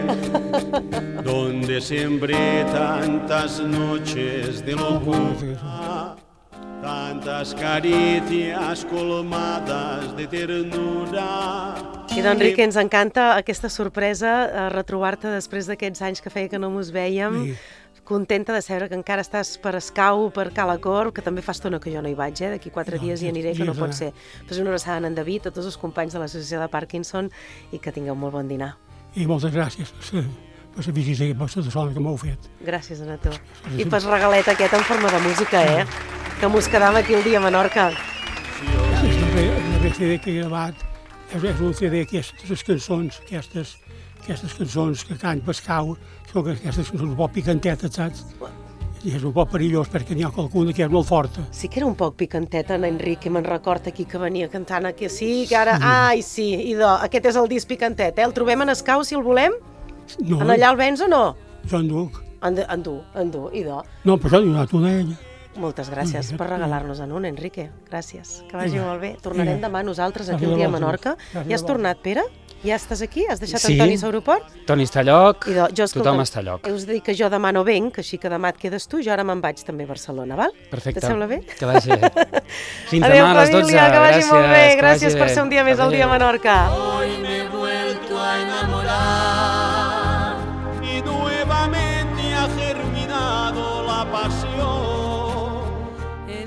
donde sembré tantas noches de locura, tantas caricias colmadas de ternura. I doncs, Enrique, ens encanta aquesta sorpresa, retrobar-te després d'aquests anys que feia que no mos vèiem. Contenta de saber que encara estàs per Escau, per Cala Corp, que també fa estona que jo no hi vaig, D'aquí 4 dies hi aniré, que no pot ser. Pues una abraçada a en David, a tots els companys de l'Associació de Parkinson, i que tingueu molt bon dinar. I moltes gràcies per la visita i per la sona que m'heu fet. Gràcies a tu. I pel regalet aquest en forma de música, que mos quedava aquí el dia a Menorca. És el darrer CD que he gravat, és un CD d'aquestes cançons, aquestes cançons que cant Pascau, són aquestes cançons un poc picantetes, saps? I és un poc perillós perquè n'hi ha qualcuna que és molt forta. Sí que era un poc picanteta, en Enric, me'n record aquí que venia cantant aquí, sí, que ara... Ai, sí, idò, aquest és el disc picantet, El trobem en Escau, si el volem? No. En allà el vens o no? Jo en duc. En du, idò. No, però jo he donat una a ella. Moltes gràcies per regalar-nos-en un, Enrique. Gràcies. Que vagi molt bé. Tornarem demà nosaltres aquí un dia a Menorca. Ja has tornat, Pere? Ja estàs aquí? Has deixat Antoni a l'aeroport? Toni està a lloc, tothom està a lloc. Us dic que jo demà no venc, així que demà et quedes tu, jo ara me'n vaig també a Barcelona, val? Perfecte. Et sembla bé? Que vagi bé. Fins demà a les 12. Adéu, família, que vagi molt bé. Gràcies per ser un dia més al dia a Menorca.